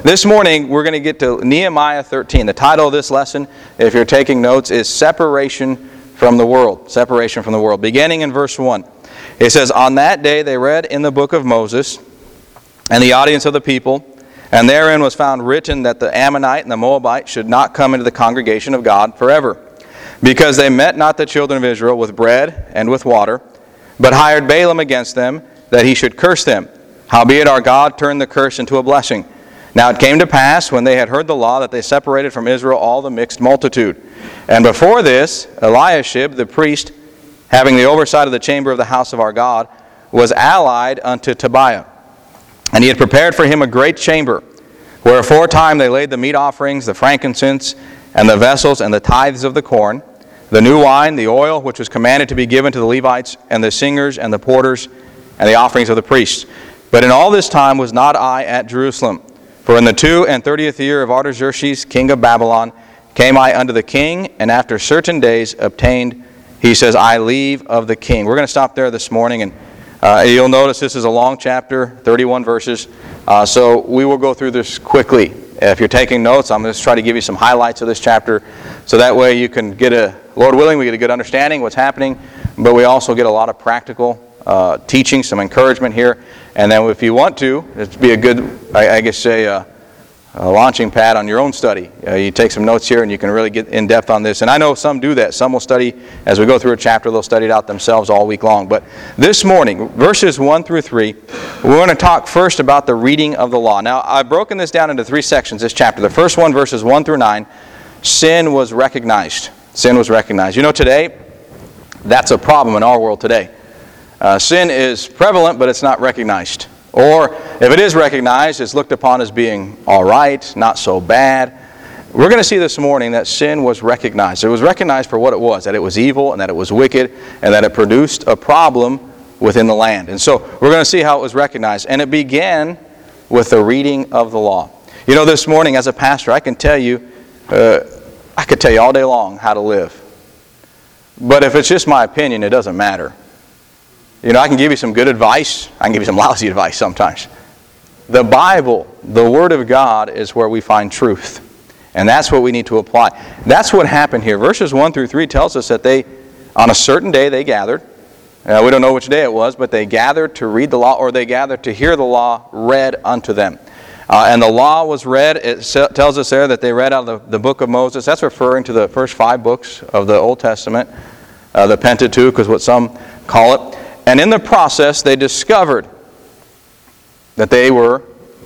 this morning we're going to get to Nehemiah 13. The title of this lesson, if you're taking notes, is Separation from the World. Separation from the World. Beginning in verse 1. It says, "On that day they read in the book of Moses, and the audience of the people, and therein was found written that the Ammonite and the Moabite should not come into the congregation of God forever, because they met not the children of Israel with bread and with water, but hired Balaam against them, that he should curse them. Howbeit our God turned the curse into a blessing. Now it came to pass, when they had heard the law, that they separated from Israel all the mixed multitude. And before this, Eliashib the priest, having the oversight of the chamber of the house of our God, was allied unto Tobiah. And he had prepared for him a great chamber, where aforetime they laid the meat offerings, the frankincense, and the vessels, and the tithes of the corn, the new wine, the oil, which was commanded to be given to the Levites, and the singers, and the porters, and the offerings of the priests. But in all this time was not I at Jerusalem. For in the 32nd year of Artaxerxes, king of Babylon, came I unto the king, and after certain days obtained, he says, I leave of the king." We're going to stop there this morning, and you'll notice this is a long chapter, 31 verses, so we will go through this quickly. If you're taking notes, I'm going to try to give you some highlights of this chapter, so that way you can get Lord willing, we get a good understanding of what's happening, but we also get a lot of practical teaching, some encouragement here. And then if you want to, it'd be a good, a launching pad on your own study. You take some notes here and you can really get in depth on this. And I know some do that. Some will study, as we go through a chapter, they'll study it out themselves all week long. But this morning, verses 1 through 3, we're going to talk first about the reading of the law. Now, I've broken this down into 3 sections, this chapter. The first one, verses 1 through 9, sin was recognized. Sin was recognized. You know, today, that's a problem in our world today. Sin is prevalent, but it's not recognized. Or, if it is recognized, it's looked upon as being all right, not so bad. We're going to see this morning that sin was recognized. It was recognized for what it was, that it was evil, and that it was wicked, and that it produced a problem within the land. And so, we're going to see how it was recognized. And it began with the reading of the law. You know, this morning, as a pastor, I can tell you, I could tell you all day long how to live. But if it's just my opinion, it doesn't matter. You know, I can give you some good advice. I can give you some lousy advice sometimes. The Bible, the Word of God, is where we find truth. And that's what we need to apply. That's what happened here. Verses 1 through 3 tells us that on a certain day they gathered. We don't know which day it was, but they gathered to read the law, or they gathered to hear the law read unto them. And the law was read. It tells us there that they read out of the book of Moses. That's referring to the first 5 books of the Old Testament. The Pentateuch is what some call it. And in the process, they discovered that they were,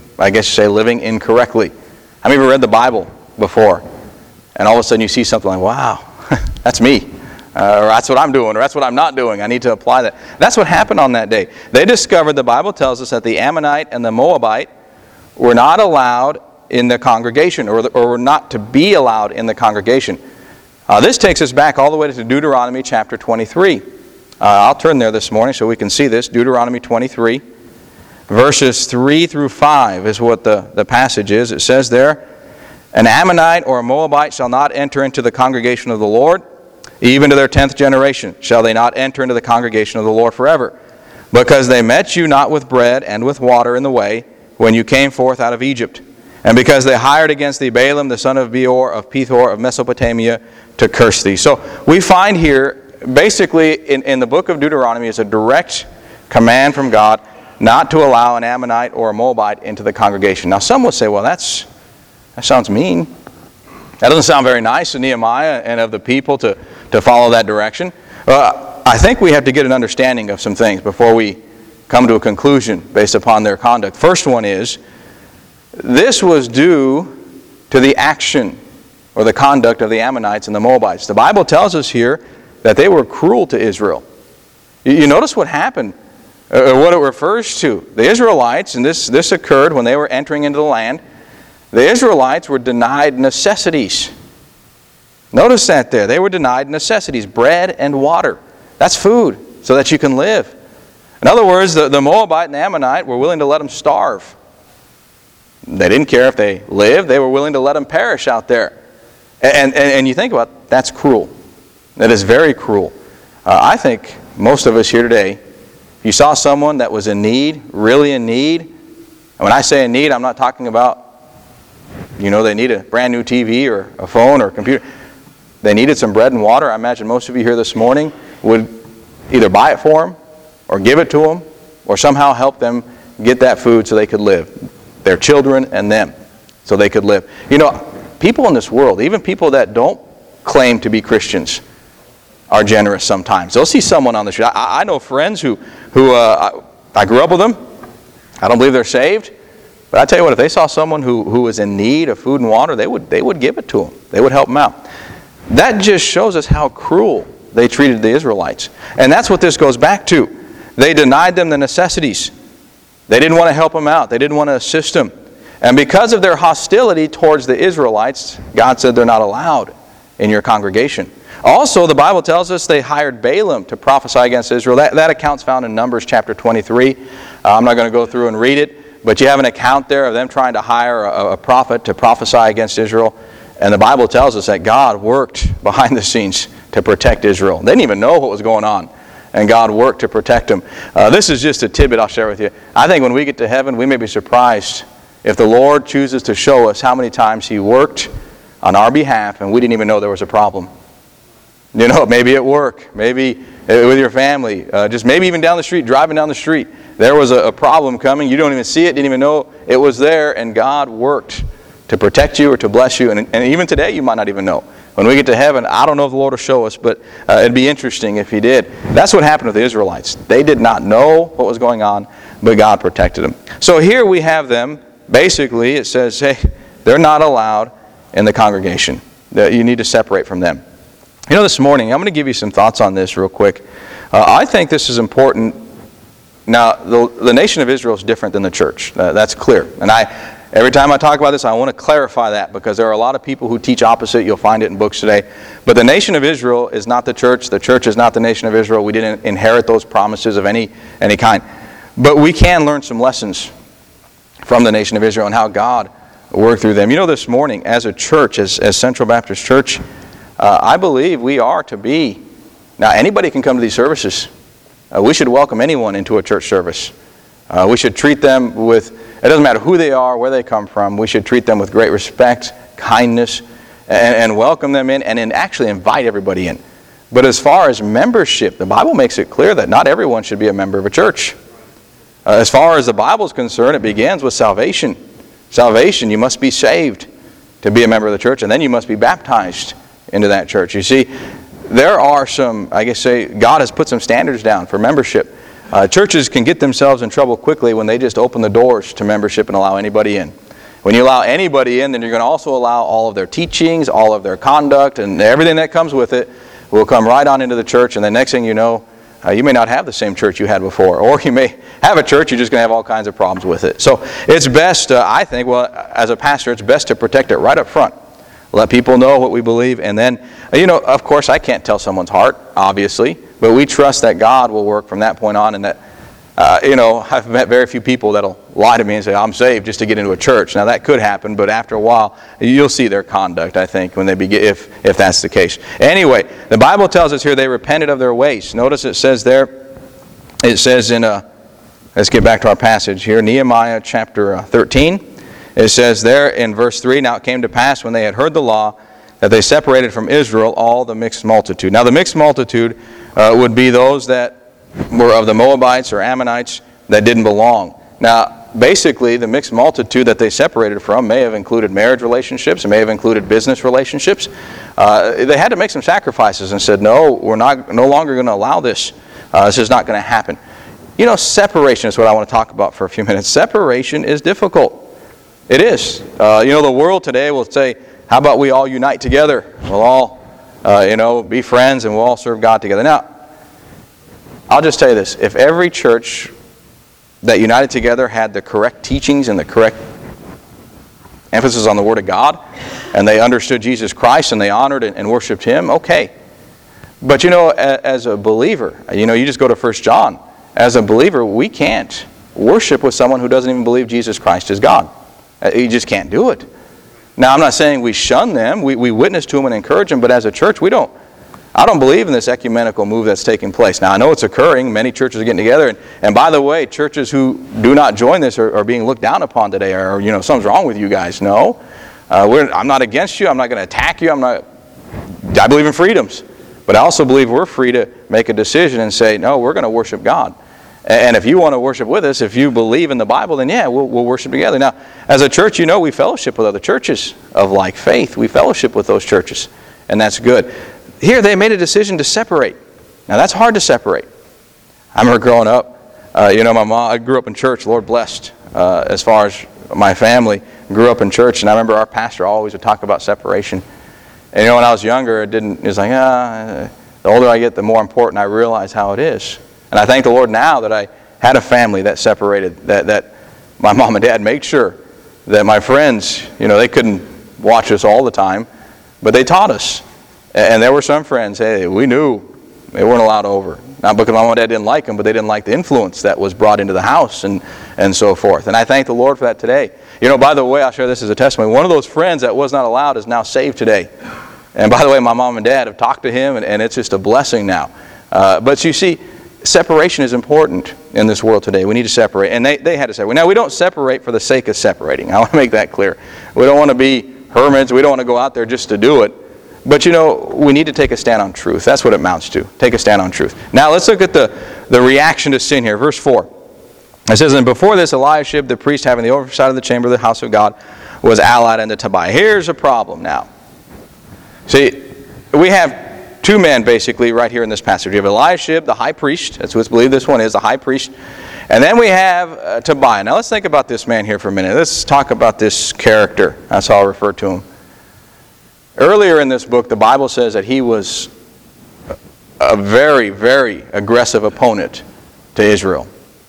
living incorrectly. How many of you read the Bible before? And all of a sudden you see something like, wow, that's me. Or that's what I'm doing, or that's what I'm not doing. I need to apply that. That's what happened on that day. They discovered, the Bible tells us, that the Ammonite and the Moabite were not allowed in the congregation, or were not to be allowed in the congregation. This takes us back all the way to Deuteronomy chapter 23. I'll turn there this morning so we can see this. Deuteronomy 23, verses 3 through 5 is what the passage is. It says there, "An Ammonite or a Moabite shall not enter into the congregation of the Lord, even to their 10th generation shall they not enter into the congregation of the Lord forever, because they met you not with bread and with water in the way, when you came forth out of Egypt, and because they hired against thee Balaam the son of Beor of Pethor of Mesopotamia to curse thee." So we find here, basically in the book of Deuteronomy, is a direct command from God not to allow an Ammonite or a Moabite into the congregation. Now some will say, well, that sounds mean. That doesn't sound very nice of Nehemiah and of the people to follow that direction. I think we have to get an understanding of some things before we come to a conclusion based upon their conduct. First one is, this was due to the action or the conduct of the Ammonites and the Moabites. The Bible tells us here that they were cruel to Israel. You notice what happened, what it refers to. The Israelites, and this occurred when they were entering into the land, the Israelites were denied necessities. Notice that there. They were denied necessities, bread and water. That's food, so that you can live. In other words, the Moabite and the Ammonite were willing to let them starve. They didn't care if they lived. They were willing to let them perish out there. And you think about it, that's cruel. That is very cruel. I think most of us here today, if you saw someone that was in need, really in need, and when I say in need, I'm not talking about they need a brand new TV or a phone or a computer. They needed some bread and water. I imagine most of you here this morning would either buy it for them or give it to them or somehow help them get that food so they could live. Their children and them, so they could live. People in this world, even people that don't claim to be Christians, are generous sometimes. They'll see someone on the street. I know friends who I grew up with them. I don't believe they're saved. But I tell you what, if they saw someone who was in need of food and water, they would give it to them. They would help them out. That just shows us how cruel they treated the Israelites. And that's what this goes back to. They denied them the necessities. They didn't want to help them out. They didn't want to assist them. And because of their hostility towards the Israelites, God said they're not allowed in your congregation. Also, the Bible tells us they hired Balaam to prophesy against Israel. That account's found in Numbers chapter 23. I'm not going to go through and read it, but you have an account there of them trying to hire a prophet to prophesy against Israel. And the Bible tells us that God worked behind the scenes to protect Israel. They didn't even know what was going on, and God worked to protect them. This is just a tidbit I'll share with you. I think when we get to heaven, we may be surprised if the Lord chooses to show us how many times He worked on our behalf and we didn't even know there was a problem. Maybe at work, maybe with your family, just maybe even down the street, driving down the street. There was a problem coming. You don't even see it, didn't even know it was there, and God worked to protect you or to bless you. And even today, you might not even know. When we get to heaven, I don't know if the Lord will show us, but it'd be interesting if He did. That's what happened with the Israelites. They did not know what was going on, but God protected them. So here we have them. Basically, it says, hey, they're not allowed in the congregation. You need to separate from them. This morning, I'm going to give you some thoughts on this real quick. I think this is important. Now, the nation of Israel is different than the church. That's clear. And every time I talk about this, I want to clarify that because there are a lot of people who teach opposite. You'll find it in books today. But the nation of Israel is not the church. The church is not the nation of Israel. We didn't inherit those promises of any kind. But we can learn some lessons from the nation of Israel and how God worked through them. This morning, as a church, as Central Baptist Church, I believe we are to be. Now, anybody can come to these services. We should welcome anyone into a church service. We should treat them with, it doesn't matter who they are, where they come from, we should treat them with great respect, kindness, and welcome them in, and then actually invite everybody in. But as far as membership, the Bible makes it clear that not everyone should be a member of a church. As far as the Bible is concerned, it begins with salvation. Salvation, you must be saved to be a member of the church, and then you must be baptized into that church. You see, there are some, God has put some standards down for membership. Churches can get themselves in trouble quickly when they just open the doors to membership and allow anybody in. When you allow anybody in, then you're going to also allow all of their teachings, all of their conduct, and everything that comes with it will come right on into the church, and the next thing you know, you may not have the same church you had before, or you may have a church, you're just going to have all kinds of problems with it. So it's best, I think, as a pastor, it's best to protect it right up front. Let people know what we believe, and then, of course, I can't tell someone's heart, obviously, but we trust that God will work from that point on, and that, I've met very few people that'll lie to me and say, I'm saved just to get into a church. Now, that could happen, but after a while, you'll see their conduct, I think, when they begin, if that's the case. Anyway, the Bible tells us here they repented of their ways. Notice it says there, it says in, let's get back to our passage here, Nehemiah chapter 13. It says there in verse 3, now it came to pass when they had heard the law that they separated from Israel all the mixed multitude. Now the mixed multitude would be those that were of the Moabites or Ammonites that didn't belong. Now basically the mixed multitude that they separated from may have included marriage relationships, it may have included business relationships. They had to make some sacrifices and said, no, we're no longer going to allow this. This is not going to happen. Separation is what I want to talk about for a few minutes. Separation is difficult. It is. The world today will say, how about we all unite together? We'll all, be friends and we'll all serve God together. Now, I'll just tell you this. If every church that united together had the correct teachings and the correct emphasis on the Word of God, and they understood Jesus Christ and they honored and worshiped Him, okay. But as a believer, you just go to 1 John. As a believer, we can't worship with someone who doesn't even believe Jesus Christ is God. You just can't do it. Now, I'm not saying we shun them. We witness to them and encourage them, but as a church, I don't believe in this ecumenical move that's taking place. Now, I know it's occurring. Many churches are getting together. And by the way, churches who do not join this are being looked down upon today. Or, something's wrong with you guys. No. I'm not against you. I'm not going to attack you. I believe in freedoms. But I also believe we're free to make a decision and say, no, we're going to worship God. And if you want to worship with us, if you believe in the Bible, then yeah, we'll worship together. Now, as a church, we fellowship with other churches of like faith. We fellowship with those churches, and that's good. Here, they made a decision to separate. Now, that's hard to separate. I remember growing up, my mom, I grew up in church, Lord blessed, as far as my family grew up in church, and I remember our pastor always would talk about separation. And when I was younger, it was like, the older I get, the more important I realize how it is. And I thank the Lord now that I had a family that separated, that my mom and dad made sure that my friends, they couldn't watch us all the time, but they taught us. And there were some friends, hey, we knew they weren't allowed over. Not because my mom and dad didn't like them, but they didn't like the influence that was brought into the house and so forth. And I thank the Lord for that today. By the way, I'll share this as a testimony. One of those friends that was not allowed is now saved today. And by the way, my mom and dad have talked to him, and it's just a blessing now. But you see, separation is important in this world today. We need to separate. And they had to separate. Now, we don't separate for the sake of separating. I want to make that clear. We don't want to be hermits. We don't want to go out there just to do it. But we need to take a stand on truth. That's what it amounts to. Take a stand on truth. Now let's look at the reaction to sin here. Verse 4. It says, and before this, Eliashib, the priest having the oversight of the chamber of the house of God, was allied unto Tobiah. Here's a problem now. See, we have two men basically right here in this passage. You have Eliashib, the high priest. That's what's believed this one is, the high priest. And then we have Tobiah. Now let's think about this man here for a minute. Let's talk about this character. That's how I'll refer to him. Earlier in this book, the Bible says that he was a very, very aggressive opponent to Israel.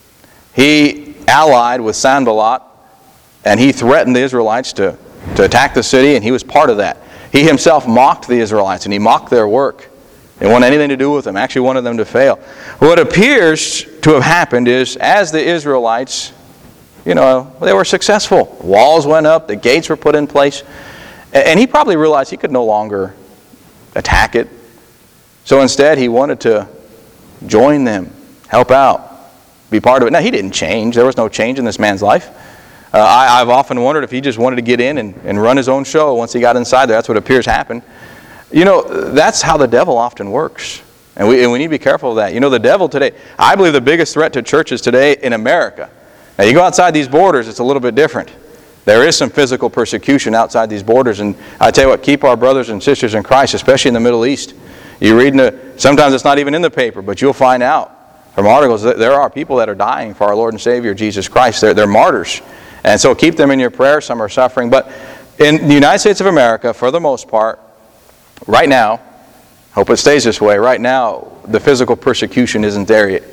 He allied with Sanballat, and he threatened the Israelites to attack the city, and he was part of that. He himself mocked the Israelites, and he mocked their work. They didn't want anything to do with them, actually wanted them to fail. What appears to have happened is, as the Israelites, they were successful. Walls went up, the gates were put in place. And he probably realized he could no longer attack it. So instead, he wanted to join them, help out, be part of it. Now, he didn't change. There was no change in this man's life. I've often wondered if he just wanted to get in and run his own show once he got inside there. That's what appears happened. That's how the devil often works. And we need to be careful of that. The devil today, I believe the biggest threat to churches today in America. Now, you go outside these borders, it's a little bit different. There is some physical persecution outside these borders, and I tell you what, keep our brothers and sisters in Christ, especially in the Middle East. You read sometimes it's not even in the paper, but you'll find out from articles that there are people that are dying for our Lord and Savior, Jesus Christ. They're martyrs. And so keep them in your prayers. Some are suffering. But in the United States of America, for the most part, right now, hope it stays this way, right now, the physical persecution isn't there yet.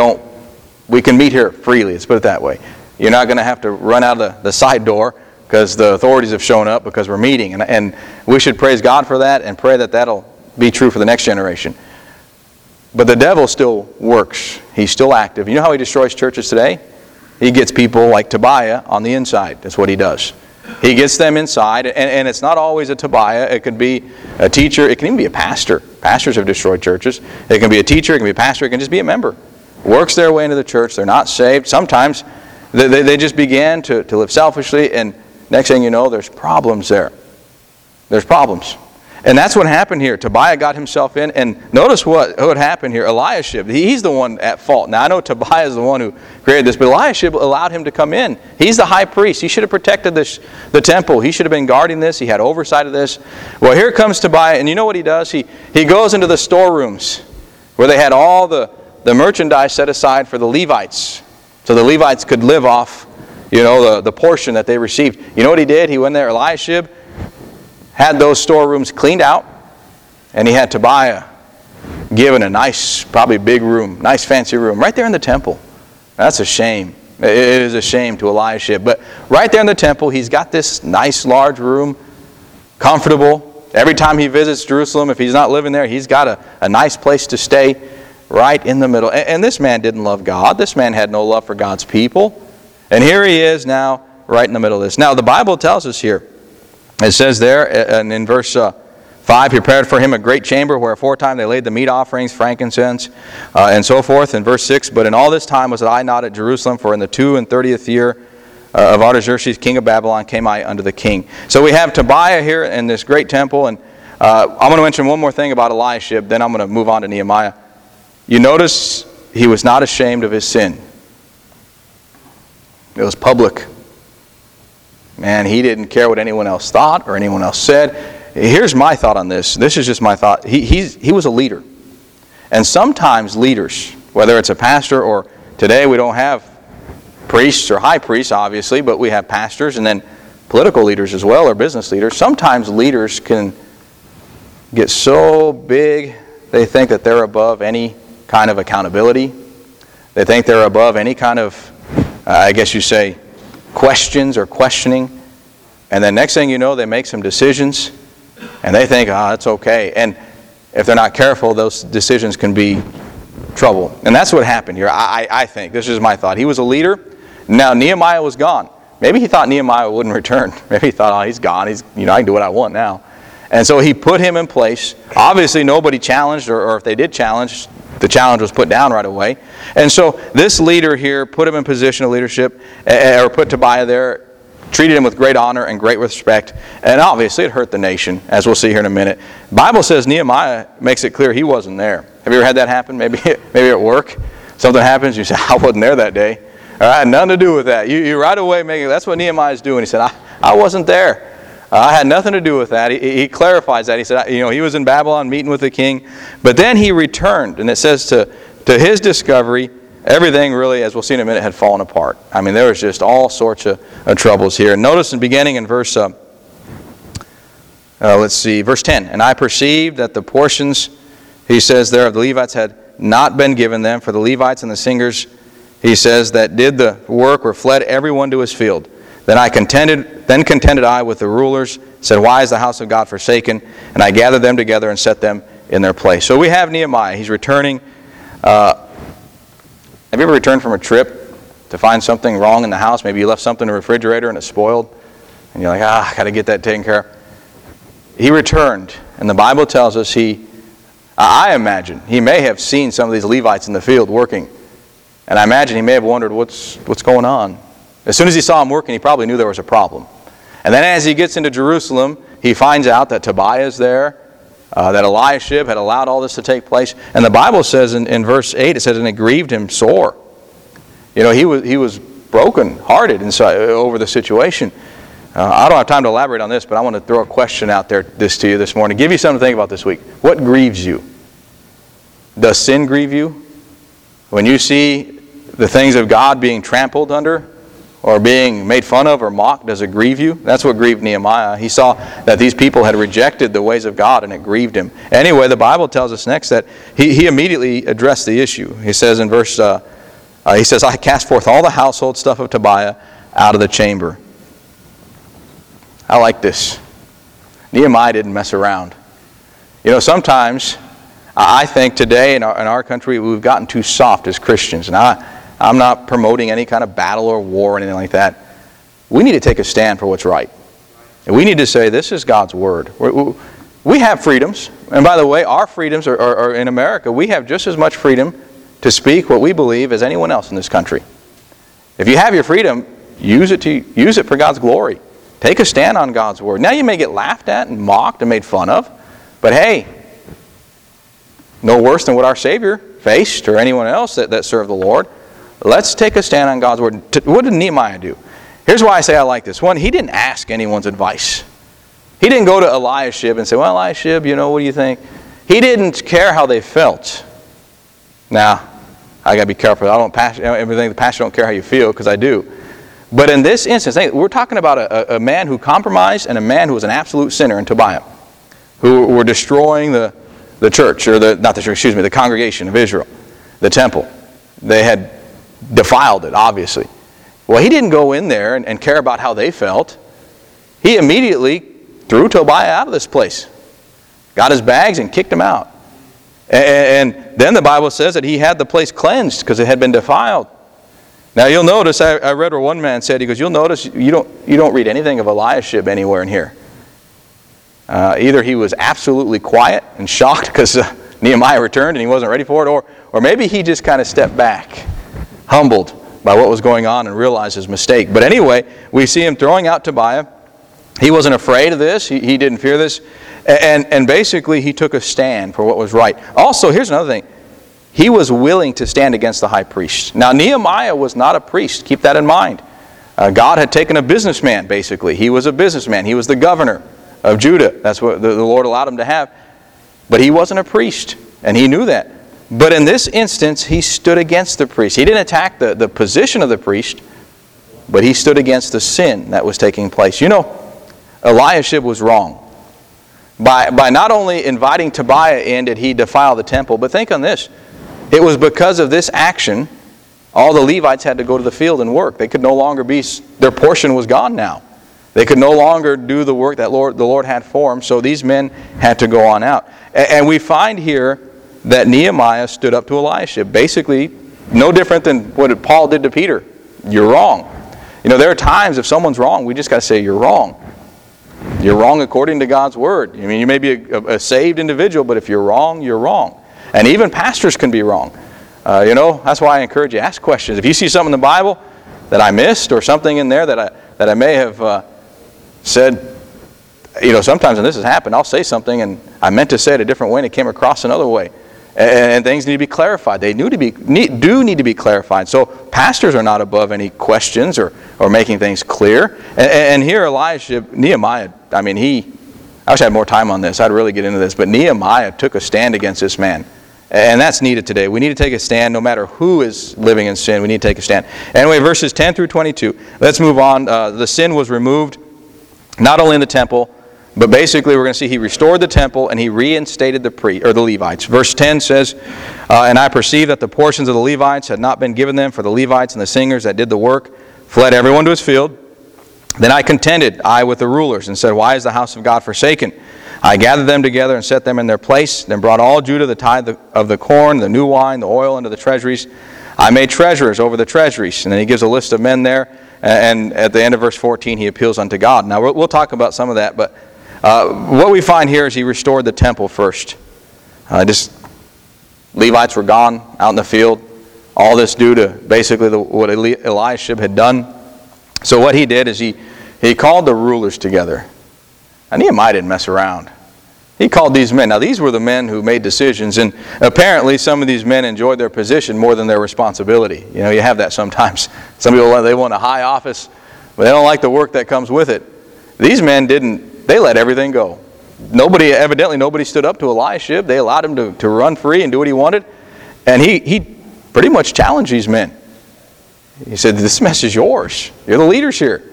We can meet here freely, let's put it that way. You're not going to have to run out of the side door because the authorities have shown up because we're meeting. And we should praise God for that and pray that that'll be true for the next generation. But the devil still works. He's still active. You know how he destroys churches today? He gets people like Tobiah on the inside. That's what he does. He gets them inside. And it's not always a Tobiah. It could be a teacher. It can even be a pastor. Pastors have destroyed churches. It can be a teacher. It can be a pastor. It can just be a member. Works their way into the church. They're not saved. Sometimes they just began to live selfishly, and next thing you know, there's problems there. There's problems. And that's what happened here. Tobiah got himself in, and notice what happened here. Eliashib, he's the one at fault. Now, I know Tobiah is the one who created this, but Eliashib allowed him to come in. He's the high priest. He should have protected the temple. He should have been guarding this. He had oversight of this. Well, here comes Tobiah, and you know what he does? He goes into the storerooms where they had all the merchandise set aside for the Levites, so the Levites could live off, the portion that they received. You know what he did? He went there, Eliashib, had those storerooms cleaned out, and he had Tobiah given a nice, probably big room, nice fancy room, right there in the temple. That's a shame. It is a shame to Eliashib. But right there in the temple, he's got this nice large room, comfortable. Every time he visits Jerusalem, if he's not living there, he's got a nice place to stay right in the middle. And this man didn't love God. This man had no love for God's people. And here he is now right in the middle of this. Now, the Bible tells us here, it says there, and in verse 5, he prepared for him a great chamber where aforetime they laid the meat offerings, frankincense, and so forth. In verse 6, but in all this time was I not at Jerusalem, for in the 32nd year of Artaxerxes, king of Babylon, came I unto the king. So we have Tobiah here in this great temple, and I'm going to mention one more thing about Eliashib, then I'm going to move on to Nehemiah. You notice he was not ashamed of his sin. It was public. Man, he didn't care what anyone else thought or anyone else said. Here's my thought on this. This is just my thought. He was a leader. And sometimes leaders, whether it's a pastor or today we don't have priests or high priests, obviously, but we have pastors and then political leaders as well, or business leaders. Sometimes leaders can get so big they think that they're above any kind of accountability. They think they're above any kind of, I guess you say, questions or questioning. And then next thing you know, they make some decisions and they think, it's okay. And if they're not careful, those decisions can be trouble. And that's what happened here, I think. This is my thought. He was a leader. Now Nehemiah was gone. Maybe he thought Nehemiah wouldn't return. Maybe he thought, he's gone. I can do what I want now. And so he put him in place. Obviously, nobody challenged, or if they did challenge, the challenge was put down right away. And so this leader here put him in position of leadership, or put Tobiah there, treated him with great honor and great respect. And obviously, it hurt the nation, as we'll see here in a minute. The Bible says Nehemiah makes it clear he wasn't there. Have you ever had that happen? Maybe at work, something happens, you say, I wasn't there that day. I had nothing to do with that. You right away that's what Nehemiah's doing. He said, I wasn't there. I had nothing to do with that. He clarifies that. He said, he was in Babylon meeting with the king, but then he returned, and it says to his discovery, everything really, as we'll see in a minute, had fallen apart. I mean, there was just all sorts of troubles here. Notice beginning in verse, verse 10. And I perceived that the portions, he says there, of the Levites had not been given them, for the Levites and the singers, he says, that did the work were fled everyone to his field. Then contended I with the rulers, said, why is the house of God forsaken? And I gathered them together and set them in their place. So we have Nehemiah. He's returning. Have you ever returned from a trip to find something wrong in the house? Maybe you left something in the refrigerator and it's spoiled. And you're like, I got to get that taken care of. He returned. And the Bible tells us I imagine, he may have seen some of these Levites in the field working. And I imagine he may have wondered, what's going on? As soon as he saw him working, he probably knew there was a problem. And then as he gets into Jerusalem, he finds out that Tobiah is there, that Eliashib had allowed all this to take place. And the Bible says in verse 8, it says, and it grieved him sore. He was broken-hearted over the situation. I don't have time to elaborate on this, but I want to throw a question out there to you this morning. Give you something to think about this week. What grieves you? Does sin grieve you? When you see the things of God being trampled under, or being made fun of or mocked, does it grieve you? That's what grieved Nehemiah. He saw that these people had rejected the ways of God, and it grieved him. Anyway, the Bible tells us next that he immediately addressed the issue. He says in verse, I cast forth all the household stuff of Tobiah out of the chamber. I like this. Nehemiah didn't mess around. Sometimes I think today in our country we've gotten too soft as Christians. And I'm not promoting any kind of battle or war or anything like that. We need to take a stand for what's right. And we need to say, this is God's Word. We have freedoms. And by the way, our freedoms are in America. We have just as much freedom to speak what we believe as anyone else in this country. If you have your freedom, use it for God's glory. Take a stand on God's Word. Now you may get laughed at and mocked and made fun of. But hey, no worse than what our Savior faced or anyone else that served the Lord. Let's take a stand on God's Word. What did Nehemiah do? Here's why I say I like this. One, he didn't ask anyone's advice. He didn't go to Eliashib and say, well, Eliashib, what do you think? He didn't care how they felt. Now, I got to be careful. Everything the pastor don't care how you feel, because I do. But in this instance, we're talking about a man who compromised and a man who was an absolute sinner in Tobiah, who were destroying the church, or the congregation of Israel, the temple. They had defiled it, obviously. Well, he didn't go in there and care about how they felt. He immediately threw Tobiah out of this place, got his bags and kicked him out. And then the Bible says that he had the place cleansed because it had been defiled. Now you'll notice, I read where one man said, he goes, you'll notice you don't read anything of Eliashib anywhere in here. Either he was absolutely quiet and shocked because Nehemiah returned and he wasn't ready for it, or maybe he just kind of stepped back, humbled, by what was going on and realized his mistake. But anyway, we see him throwing out Tobiah. He wasn't afraid of this. He didn't fear this. And basically, he took a stand for what was right. Also, here's another thing. He was willing to stand against the high priest. Now, Nehemiah was not a priest. Keep that in mind. God had taken a businessman, basically. He was a businessman. He was the governor of Judah. That's what the Lord allowed him to have. But he wasn't a priest, and he knew that. But in this instance, he stood against the priest. He didn't attack the position of the priest, but he stood against the sin that was taking place. You know, Eliashib was wrong. By not only inviting Tobiah in did he defile the temple, but think on this. It was because of this action, all the Levites had to go to the field and work. They could no longer their portion was gone now. They could no longer do the work that the Lord had for them, so these men had to go on out. And we find here that Nehemiah stood up to Eliashib. Basically, no different than what Paul did to Peter. You're wrong. You know, there are times if someone's wrong, we just got to say, you're wrong. You're wrong according to God's Word. I mean, you may be a saved individual, but if you're wrong, you're wrong. And even pastors can be wrong. That's why I encourage you, ask questions. If you see something in the Bible that I missed or something in there that I may have said, sometimes when this has happened, I'll say something and I meant to say it a different way and it came across another way. And things need to be clarified. They do need to be clarified. So pastors are not above any questions or making things clear. And here Nehemiah, I wish I had more time on this. I'd really get into this. But Nehemiah took a stand against this man. And that's needed today. We need to take a stand no matter who is living in sin. We need to take a stand. Anyway, verses 10 through 22. Let's move on. The sin was removed, not only in the temple, but basically we're going to see he restored the temple and he reinstated the Levites. Verse 10 says, and I perceived that the portions of the Levites had not been given them, for the Levites and the singers that did the work fled everyone to his field. Then I contended, with the rulers, and said, why is the house of God forsaken? I gathered them together and set them in their place, then brought all Judah the tithe of the corn, the new wine, the oil into the treasuries. I made treasurers over the treasuries. And then he gives a list of men there, and at the end of verse 14 he appeals unto God. Now we'll talk about some of that, but what we find here is he restored the temple first. Levites were gone out in the field. All this due to basically what Eliashib had done. So what he did is he called the rulers together. And Nehemiah didn't mess around. He called these men. Now these were the men who made decisions, and apparently some of these men enjoyed their position more than their responsibility. You have that sometimes. Some people, they want a high office, but they don't like the work that comes with it. These men didn't. They let everything go. Evidently nobody stood up to Eliashib. They allowed him to run free and do what he wanted. And he pretty much challenged these men. He said, this mess is yours. You're the leaders here.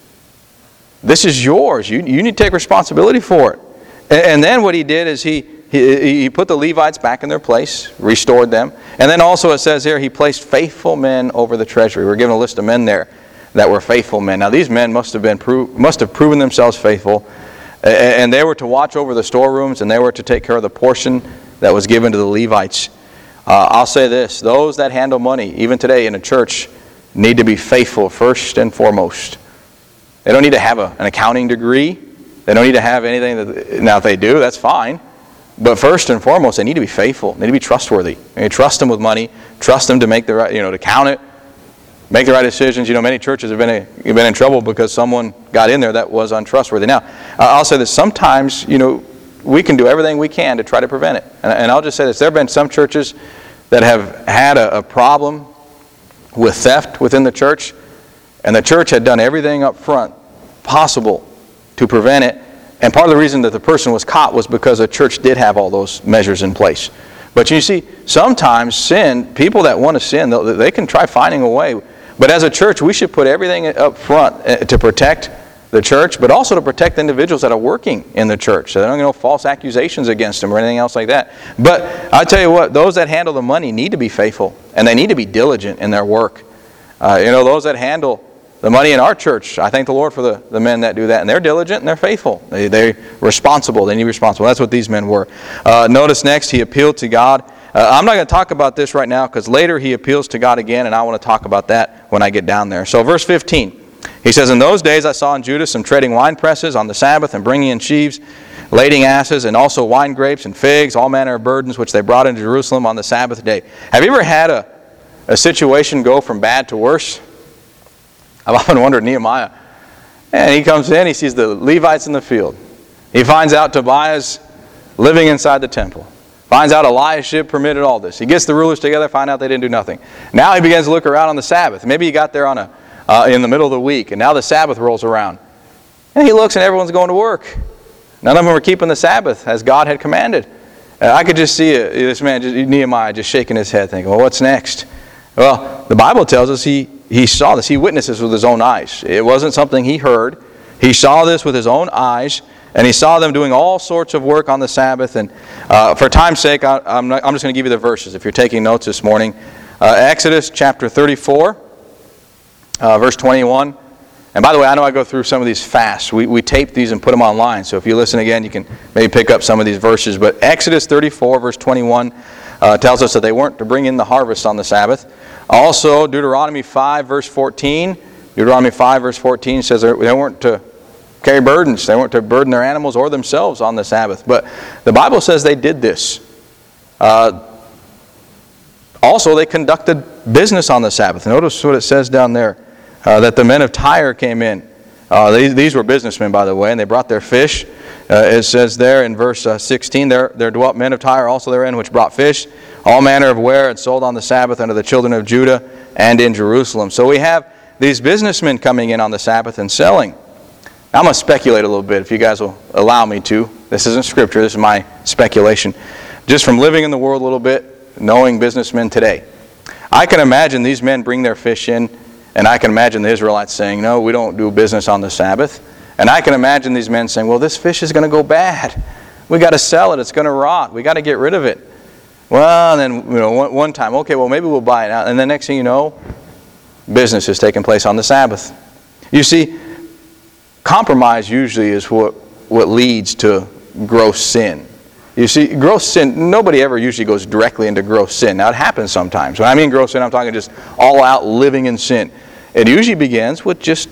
This is yours. You need to take responsibility for it. And then what he did is he put the Levites back in their place, restored them. And then also it says here, he placed faithful men over the treasury. We're given a list of men there that were faithful men. Now these men must have proven themselves faithful. And they were to watch over the storerooms, and they were to take care of the portion that was given to the Levites. I'll say this, those that handle money, even today in a church, need to be faithful first and foremost. They don't need to have an accounting degree. They don't need to have anything. Now if they do, that's fine. But first and foremost, they need to be faithful. They need to be trustworthy. You trust them with money. Trust them to make the right, to count it, make the right decisions. Many churches have been in trouble because someone got in there that was untrustworthy. Now, I'll say this. Sometimes, we can do everything we can to try to prevent it. And I'll just say this. There have been some churches that have had a problem with theft within the church, and the church had done everything up front possible to prevent it. And part of the reason that the person was caught was because the church did have all those measures in place. But you see, sometimes people that want to sin, they can try finding a way. But as a church, we should put everything up front to protect the church, but also to protect the individuals that are working in the church. So there don't get false accusations against them or anything else like that. But I tell you what, those that handle the money need to be faithful, and they need to be diligent in their work. Those that handle the money in our church, I thank the Lord for the men that do that. And they're diligent and they're faithful. They're responsible. They need to be responsible. That's what these men were. Notice next, he appealed to God. I'm not going to talk about this right now because later he appeals to God again, and I want to talk about that when I get down there. So verse 15, he says, in those days I saw in Judah some treading wine presses on the Sabbath and bringing in sheaves, lading asses, and also wine grapes and figs, all manner of burdens which they brought into Jerusalem on the Sabbath day. Have you ever had a situation go from bad to worse? I've often wondered, Nehemiah, and he comes in, he sees the Levites in the field. He finds out Tobiah's living inside the temple. Finds out Eliashib permitted all this. He gets the rulers together, find out they didn't do nothing. Now he begins to look around on the Sabbath. Maybe he got there on in the middle of the week, and now the Sabbath rolls around. And he looks and everyone's going to work. None of them were keeping the Sabbath as God had commanded. I could just see this man, Nehemiah, just shaking his head thinking, well, what's next? Well, the Bible tells us he saw this. He witnessed this with his own eyes. It wasn't something he heard. He saw this with his own eyes. And he saw them doing all sorts of work on the Sabbath. And for time's sake, I'm just going to give you the verses if you're taking notes this morning. Exodus chapter 34, verse 21. And by the way, I know I go through some of these fast. We tape these and put them online. So if you listen again, you can maybe pick up some of these verses. But Exodus 34, verse 21 tells us that they weren't to bring in the harvest on the Sabbath. Also, Deuteronomy 5, verse 14. Deuteronomy 5, verse 14 says they weren't to carry burdens. They weren't to burden their animals or themselves on the Sabbath. But the Bible says they did this. Also, they conducted business on the Sabbath. Notice what it says down there, that the men of Tyre came in. These were businessmen, by the way, and they brought their fish. It says there in verse 16, there dwelt men of Tyre also therein, which brought fish, all manner of ware, and sold on the Sabbath unto the children of Judah and in Jerusalem. So we have these businessmen coming in on the Sabbath and selling. I'm going to speculate a little bit, if you guys will allow me to. This isn't Scripture, this is my speculation. Just from living in the world a little bit, knowing businessmen today. I can imagine these men bring their fish in, and I can imagine the Israelites saying, no, we don't do business on the Sabbath. And I can imagine these men saying, well, this fish is going to go bad. We got to sell it, it's going to rot, we got to get rid of it. Well, and then one time, okay, well, maybe we'll buy it out. And the next thing you know, business is taking place on the Sabbath. You see, compromise usually is what leads to gross sin. You see, gross sin, nobody ever usually goes directly into gross sin. Now, it happens sometimes. When I mean gross sin, I'm talking just all out living in sin. It usually begins with just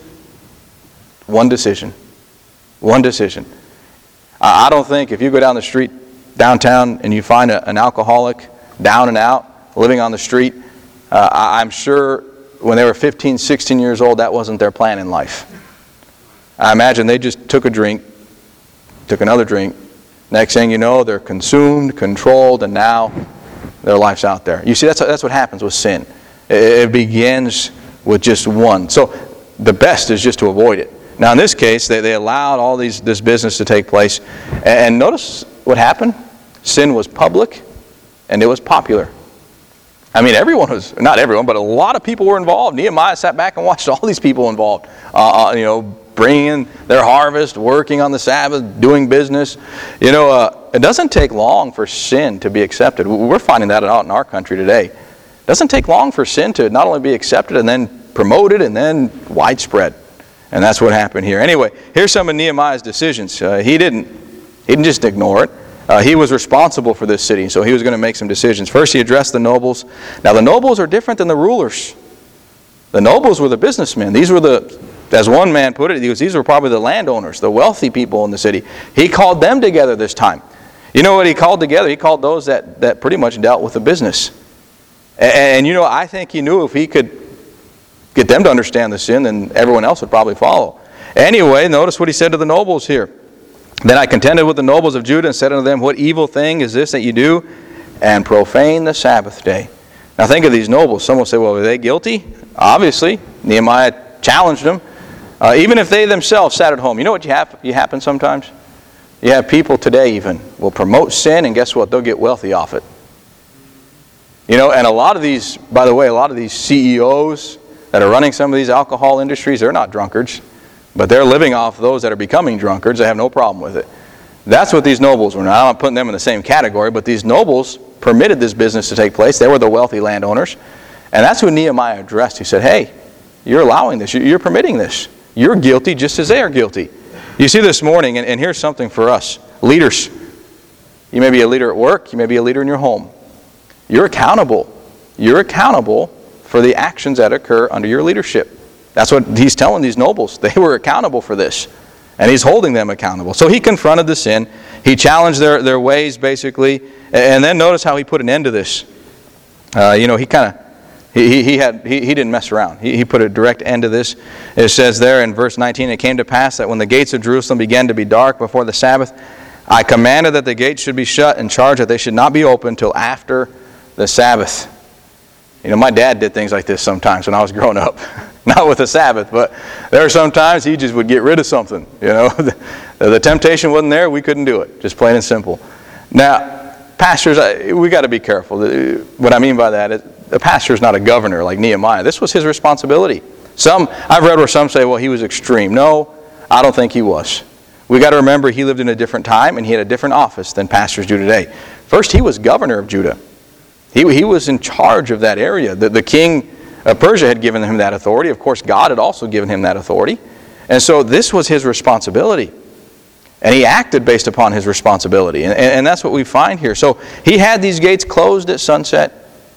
one decision. One decision. I don't think if you go down the street downtown and you find an alcoholic down and out, living on the street, I'm sure when they were 15, 16 years old, that wasn't their plan in life. I imagine they just took a drink, took another drink. Next thing you know, they're consumed, controlled, and now their life's out there. You see, that's what happens with sin. It begins with just one. So the best is just to avoid it. Now in this case, they allowed all this business to take place. And notice what happened. Sin was public, and it was popular. I mean, not everyone, but a lot of people were involved. Nehemiah sat back and watched all these people involved. Bringing in their harvest, working on the Sabbath, doing business. It doesn't take long for sin to be accepted. We're finding that out in our country today. It doesn't take long for sin to not only be accepted and then promoted and then widespread. And that's what happened here. Anyway, here's some of Nehemiah's decisions. He didn't just ignore it. He was responsible for this city, so he was going to make some decisions. First, he addressed the nobles. Now, the nobles are different than the rulers. The nobles were the businessmen. These were as one man put it, these were probably the landowners, the wealthy people in the city. He called them together this time. You know what he called together? He called those that pretty much dealt with the business. And I think he knew if he could get them to understand the sin, then everyone else would probably follow. Anyway, notice what he said to the nobles here. Then I contended with the nobles of Judah and said unto them, what evil thing is this that you do? And profane the Sabbath day. Now think of these nobles. Some will say, well, are they guilty? Obviously. Nehemiah challenged them. Even if they themselves sat at home. You know what happen sometimes? You have people today even will promote sin, and guess what? They'll get wealthy off it. And a lot of these, by the way, a lot of these CEOs that are running some of these alcohol industries, they're not drunkards, but they're living off those that are becoming drunkards. They have no problem with it. That's what these nobles were. Now, I'm not putting them in the same category, but these nobles permitted this business to take place. They were the wealthy landowners. And that's who Nehemiah addressed. He said, hey, you're allowing this. You're permitting this. You're guilty just as they are guilty. You see this morning, and here's something for us. Leaders. You may be a leader at work. You may be a leader in your home. You're accountable. You're accountable for the actions that occur under your leadership. That's what he's telling these nobles. They were accountable for this. And he's holding them accountable. So he confronted the sin. He challenged their ways, basically. And then notice how he put an end to this. He kind of He didn't mess around. He put a direct end to this. It says there in verse 19, it came to pass that when the gates of Jerusalem began to be dark before the Sabbath, I commanded that the gates should be shut and charged that they should not be opened till after the Sabbath. You know, my dad did things like this sometimes when I was growing up. Not with the Sabbath, but there are some times he just would get rid of something. You know, the temptation wasn't there, we couldn't do it. Just plain and simple. Now, pastors, we got to be careful. What I mean by that is, a pastor is not a governor like Nehemiah. This was his responsibility. I've read where some say, well, he was extreme. No, I don't think he was. We got to remember he lived in a different time and he had a different office than pastors do today. First, he was governor of Judah. He was in charge of that area. The king of Persia had given him that authority. Of course, God had also given him that authority. And so this was his responsibility. And he acted based upon his responsibility. And that's what we find here. So he had these gates closed at sunset.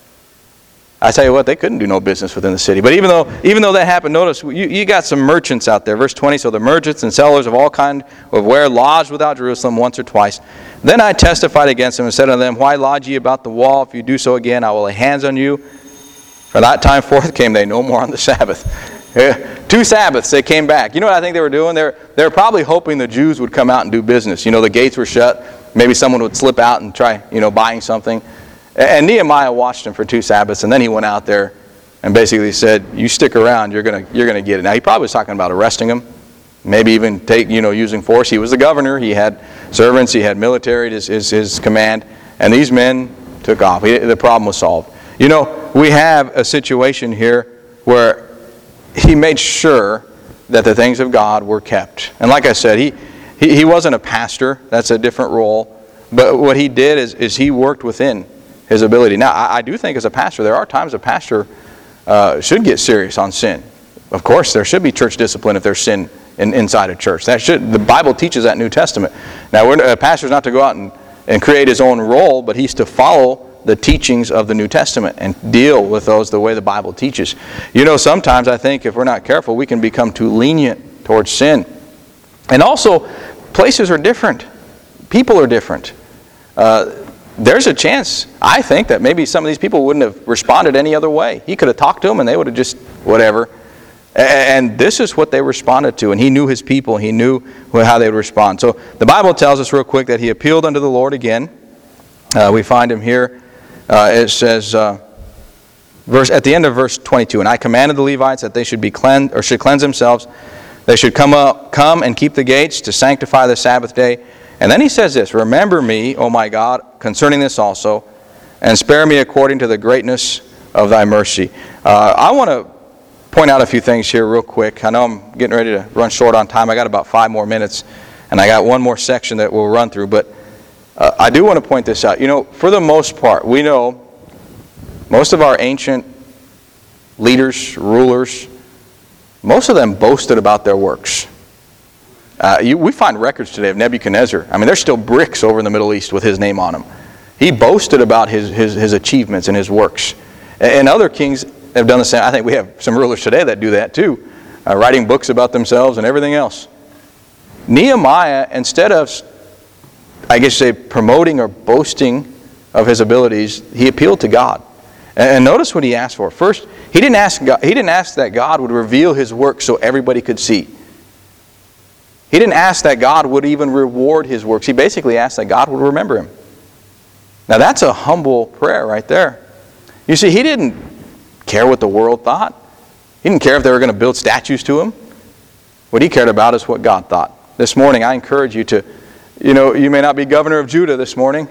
I tell you what, they couldn't do no business within the city. But even though that happened, notice, you got some merchants out there. Verse 20, so the merchants and sellers of all kind of ware lodged without Jerusalem once or twice. Then I testified against them and said unto them, why lodge ye about the wall? If you do so again, I will lay hands on you. From that time forth came they no more on the Sabbath. 2 Sabbaths they came back. You know what I think they were doing? They're probably hoping the Jews would come out and do business. You know, the gates were shut. Maybe someone would slip out and try, buying something. And Nehemiah watched him for 2 Sabbaths, and then he went out there and basically said, you stick around, you're gonna get it. Now, he probably was talking about arresting him, maybe even using force. He was the governor. He had servants. He had military at his command. And these men took off. The problem was solved. You know, we have a situation here where he made sure that the things of God were kept. And like I said, he wasn't a pastor. That's a different role. But what he did is he worked within his ability. Now, I do think as a pastor, there are times a pastor should get serious on sin. Of course, there should be church discipline if there's sin inside a church. The Bible teaches that in New Testament. Now, a pastor's not to go out and create his own role, but he's to follow the teachings of the New Testament and deal with those the way the Bible teaches. You know, sometimes I think if we're not careful, we can become too lenient towards sin. And also, places are different. People are different. There's a chance, I think, that maybe some of these people wouldn't have responded any other way. He could have talked to them and they would have just whatever. And this is what they responded to. And he knew his people. He knew how they would respond. So the Bible tells us real quick that he appealed unto the Lord again. We find him here. It says, at the end of verse 22, and I commanded the Levites that they should cleanse themselves. They should come and keep the gates to sanctify the Sabbath day. And then he says this, remember me, O my God, concerning this also, and spare me according to the greatness of thy mercy. I want to point out a few things here real quick. I know I'm getting ready to run short on time. I got about 5 more minutes, and I got one more section that we'll run through. But I do want to point this out. You know, for the most part, we know most of our ancient leaders, rulers, most of them boasted about their works. We find records today of Nebuchadnezzar. I mean, there's still bricks over in the Middle East with his name on them. He boasted about his achievements and his works. And other kings have done the same. I think we have some rulers today that do that too, writing books about themselves and everything else. Nehemiah, instead of, I guess you say, promoting or boasting of his abilities, he appealed to God. And notice what he asked for. First, he didn't ask that God would reveal his work so everybody could see. He didn't ask that God would even reward his works. He basically asked that God would remember him. Now that's a humble prayer right there. You see, he didn't care what the world thought. He didn't care if they were going to build statues to him. What he cared about is what God thought. This morning, I encourage you to, you may not be governor of Judah this morning,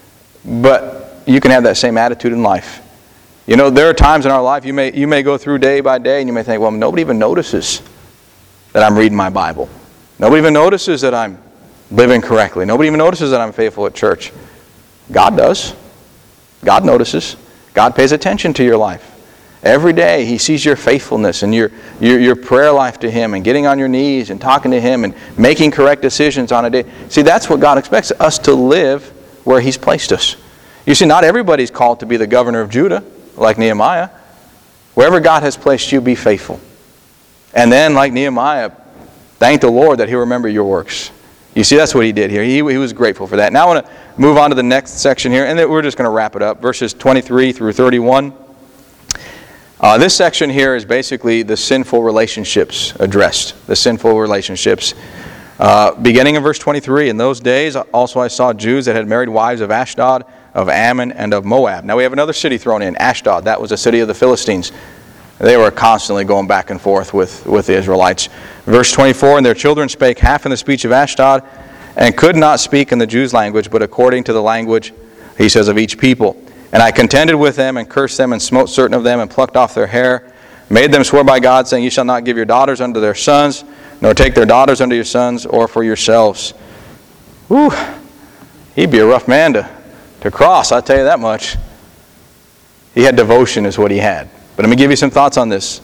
but you can have that same attitude in life. There are times in our life you may go through day by day and you may think, well, nobody even notices that I'm reading my Bible. Nobody even notices that I'm living correctly. Nobody even notices that I'm faithful at church. God does. God notices. God pays attention to your life. Every day He sees your faithfulness and your prayer life to Him and getting on your knees and talking to Him and making correct decisions on a day. See, that's what God expects us to live where He's placed us. You see, not everybody's called to be the governor of Judah like Nehemiah. Wherever God has placed you, be faithful. And then, like Nehemiah, thank the Lord that He'll remember your works. You see, that's what he did here. He was grateful for that. Now I want to move on to the next section here, and then we're just going to wrap it up. Verses 23 through 31. This section here is basically the sinful relationships addressed. The sinful relationships. Beginning in verse 23, in those days also I saw Jews that had married wives of Ashdod, of Ammon, and of Moab. Now we have another city thrown in, Ashdod. That was a city of the Philistines. They were constantly going back and forth with the Israelites. Verse 24, and their children spake half in the speech of Ashdod, and could not speak in the Jews' language, but according to the language, he says, of each people. And I contended with them, and cursed them, and smote certain of them, and plucked off their hair, made them swear by God, saying, Ye shall not give your daughters unto their sons, nor take their daughters unto your sons, or for yourselves. Whew, he'd be a rough man to cross, I'll tell you that much. He had devotion is what he had. But let me give you some thoughts on this.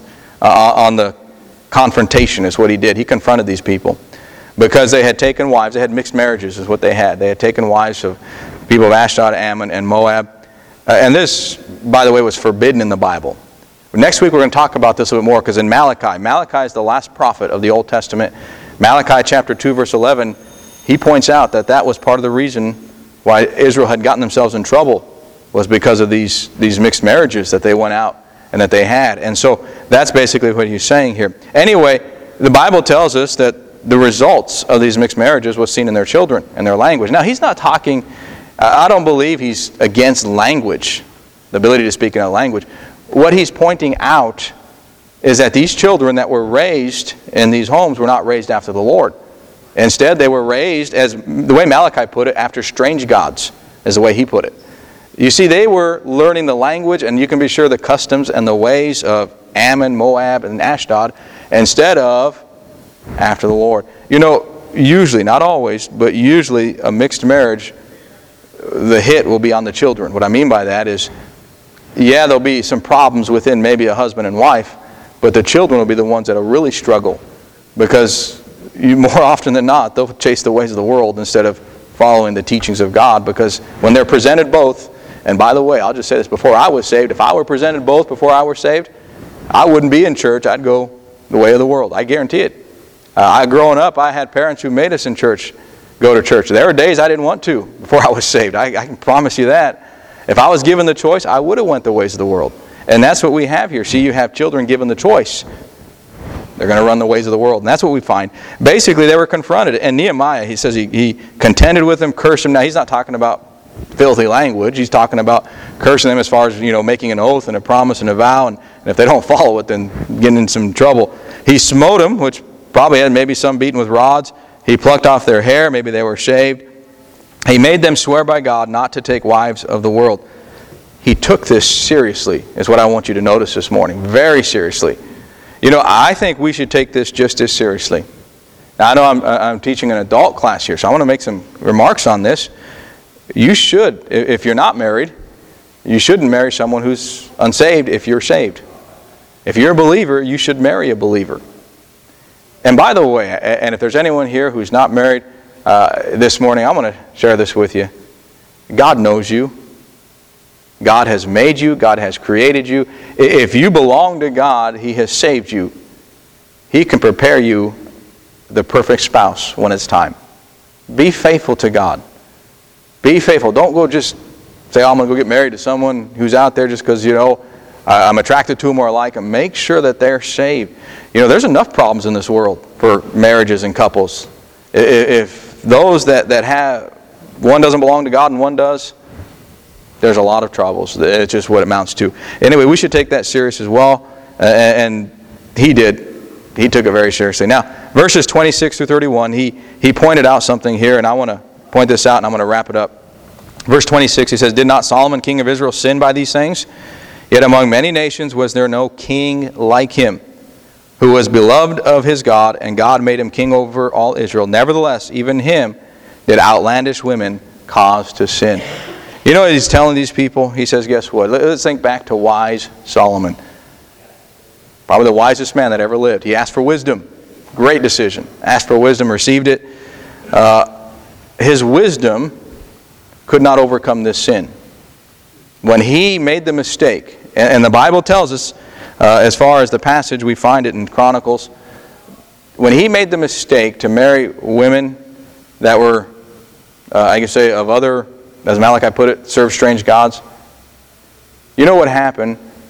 On the confrontation is what he did. He confronted these people. Because they had taken wives, they had mixed marriages is what they had. They had taken wives of people of Ashdod, Ammon, and Moab. And this, by the way, was forbidden in the Bible. Next week we're going to talk about this a little bit more, because in Malachi is the last prophet of the Old Testament. Malachi chapter 2 verse 11, he points out that was part of the reason why Israel had gotten themselves in trouble, was because of these mixed marriages that they went out and that they had. And so that's basically what he's saying here. Anyway, the Bible tells us that the results of these mixed marriages was seen in their children and their language. Now he's not talking, I don't believe he's against language, the ability to speak in a language. What he's pointing out is that these children that were raised in these homes were not raised after the Lord. Instead, they were raised, as the way Malachi put it, after strange gods, is the way he put it. You see, they were learning the language, and you can be sure the customs and the ways of Ammon, Moab, and Ashdod, instead of after the Lord. You know, usually, not always, but usually a mixed marriage, the hit will be on the children. What I mean by that is, yeah, there'll be some problems within maybe a husband and wife, but the children will be the ones that will really struggle, because more often than not, they'll chase the ways of the world instead of following the teachings of God, because when they're presented both, and by the way, I'll just say this, before I was saved, if I were presented both before I were saved, I wouldn't be in church. I'd go the way of the world. I guarantee it. Growing up, I had parents who made us in church go to church. There were days I didn't want to before I was saved. I can promise you that. If I was given the choice, I would have went the ways of the world. And that's what we have here. See, you have children given the choice. They're going to run the ways of the world. And that's what we find. Basically, they were confronted. And Nehemiah, he says he contended with them, cursed them. Now, he's not talking about filthy language. He's talking about cursing them as far as, making an oath and a promise and a vow. And if they don't follow it, then getting in some trouble. He smote them, which probably had maybe some beaten with rods. He plucked off their hair. Maybe they were shaved. He made them swear by God not to take wives of the world. He took this seriously, is what I want you to notice this morning. Very seriously. I think we should take this just as seriously. Now, I know I'm teaching an adult class here, so I want to make some remarks on this. You should, if you're not married, you shouldn't marry someone who's unsaved if you're saved. If you're a believer, you should marry a believer. And by the way, and if there's anyone here who's not married this morning, I'm going to share this with you. God knows you. God has made you. God has created you. If you belong to God, He has saved you. He can prepare you the perfect spouse when it's time. Be faithful to God. Be faithful. Don't go just say, I'm going to go get married to someone who's out there just because, I'm attracted to them or I like them. Make sure that they're saved. There's enough problems in this world for marriages and couples. If those that have, one doesn't belong to God and one does, there's a lot of troubles. It's just what it amounts to. Anyway, we should take that serious as well. And he did. He took it very seriously. Now, verses 26 through 31, he pointed out something here, and I want to point this out, and I'm going to wrap it up. Verse 26, he says, Did not Solomon, king of Israel, sin by these things? Yet among many nations was there no king like him, who was beloved of his God, and God made him king over all Israel. Nevertheless, even him did outlandish women cause to sin. You know what he's telling these people? He says, guess what? Let's think back to wise Solomon. Probably the wisest man that ever lived. He asked for wisdom. Great decision. Asked for wisdom, received it. His wisdom could not overcome this sin. When he made the mistake, and the Bible tells us, as far as the passage, we find it in Chronicles, when he made the mistake to marry women that were, I can say, of other, as Malachi put it, serve strange gods, you know what happened?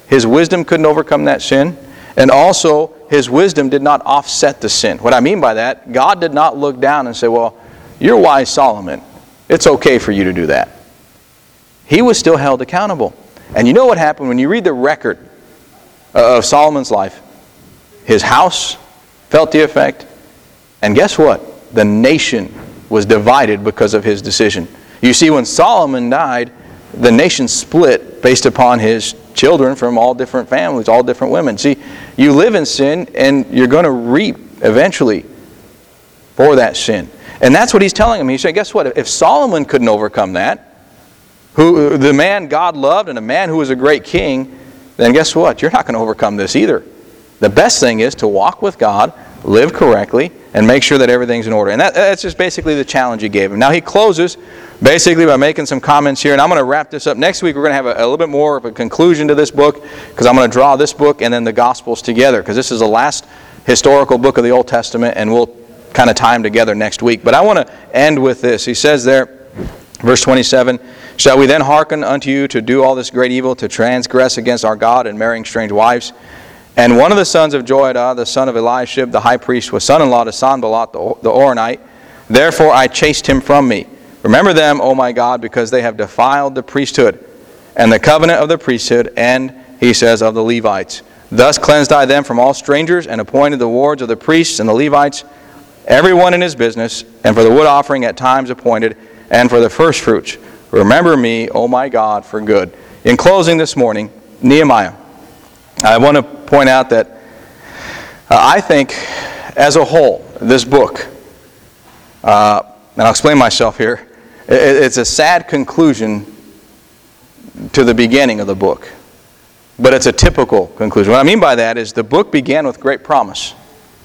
his wisdom couldn't overcome that sin, and also his wisdom did not offset the sin. What I mean by that, God did not look down and say, well, you're wise Solomon. It's okay for you to do that. He was still held accountable. And you know what happened when you read the record of Solomon's life? His house felt the effect. And guess what? The nation was divided because of his decision. You see, when Solomon died, the nation split based upon his children from all different families, all different women. See, you live in sin and you're going to reap eventually for that sin. And that's what he's telling him. He said, guess what? If Solomon couldn't overcome that, who the man God loved and a man who was a great king, then guess what? You're not going to overcome this either. The best thing is to walk with God, live correctly, and make sure that everything's in order. And that's just basically the challenge he gave him. Now he closes basically by making some comments here, and I'm going to wrap this up. Next week we're going to have a little bit more of a conclusion to this book, because I'm going to draw this book and then the Gospels together, because this is the last historical book of the Old Testament, and we'll kind of tie them together next week. But I want to end with this. He says there, verse 27, shall we then hearken unto you to do all this great evil, to transgress against our God in marrying strange wives? And one of the sons of Joiada, the son of Eliashib, the high priest, was son-in-law to Sanballat the Oronite. Therefore I chased him from me. Remember them, O my God, because they have defiled the priesthood, and the covenant of the priesthood, and, he says, of the Levites. Thus cleansed I them from all strangers, and appointed the wards of the priests and the Levites, every one in his business, and for the wood offering at times appointed, and for the firstfruits. Remember me, O my God, for good. In closing this morning, Nehemiah. I want to point out that I think, as a whole, this book, and I'll explain myself here, it's a sad conclusion to the beginning of the book. But it's a typical conclusion. What I mean by that is the book began with great promise.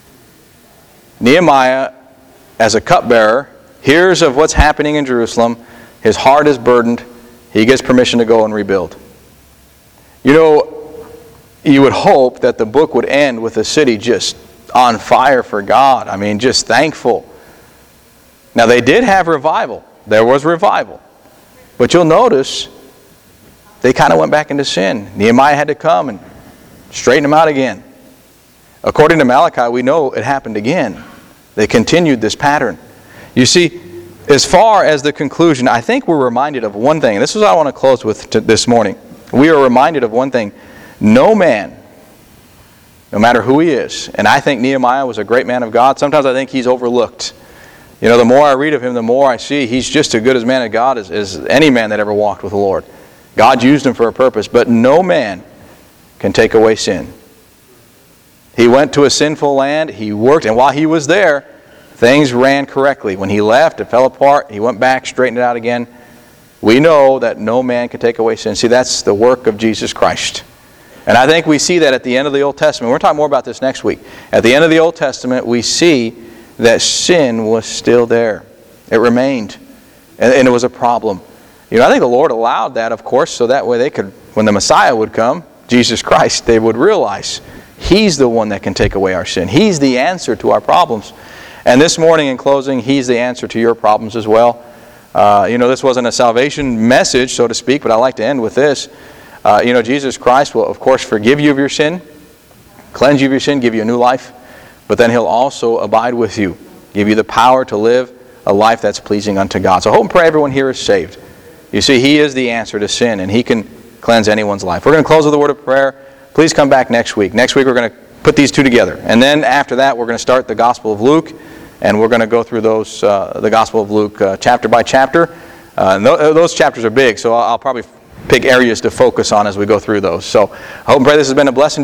Nehemiah, as a cupbearer, hears of what's happening in Jerusalem. His heart is burdened. He gets permission to go and rebuild. You know, you would hope that the book would end with the city just on fire for God. I mean, just thankful. Now, they did have revival. There was revival. But you'll notice they kind of went back into sin. Nehemiah had to come and straighten them out again. According to Malachi, we know it happened again. They continued this pattern. You see, as far as the conclusion, I think we're reminded of one thing. This is what I want to close with this morning. We are reminded of one thing. No man, no matter who he is, and I think Nehemiah was a great man of God. Sometimes I think he's overlooked. You know, the more I read of him, the more I see he's just as good as man of God as any man that ever walked with the Lord. God used him for a purpose, but no man can take away sin. He went to a sinful land, he worked, and while he was there, things ran correctly. When he left, it fell apart. He went back, straightened it out again. We know that no man can take away sin. See, that's the work of Jesus Christ. And I think we see that at the end of the Old Testament. We're talking more about this next week. At the end of the Old Testament, we see that sin was still there. It remained. And it was a problem. You know, I think the Lord allowed that, of course, so that way they could, when the Messiah would come, Jesus Christ, they would realize He's the one that can take away our sin. He's the answer to our problems. And this morning in closing, He's the answer to your problems as well. This wasn't a salvation message, so to speak, but I like to end with this. Jesus Christ will, of course, forgive you of your sin, cleanse you of your sin, give you a new life, but then He'll also abide with you, give you the power to live a life that's pleasing unto God. So I hope and pray everyone here is saved. You see, He is the answer to sin, and He can cleanse anyone's life. We're going to close with a word of prayer. Please come back next week. Next week we're going to put these two together. And then after that we're going to start the Gospel of Luke, and we're going to go through those the Gospel of Luke chapter by chapter. Those chapters are big, so I'll probably pick areas to focus on as we go through those. So I hope and pray this has been a blessing.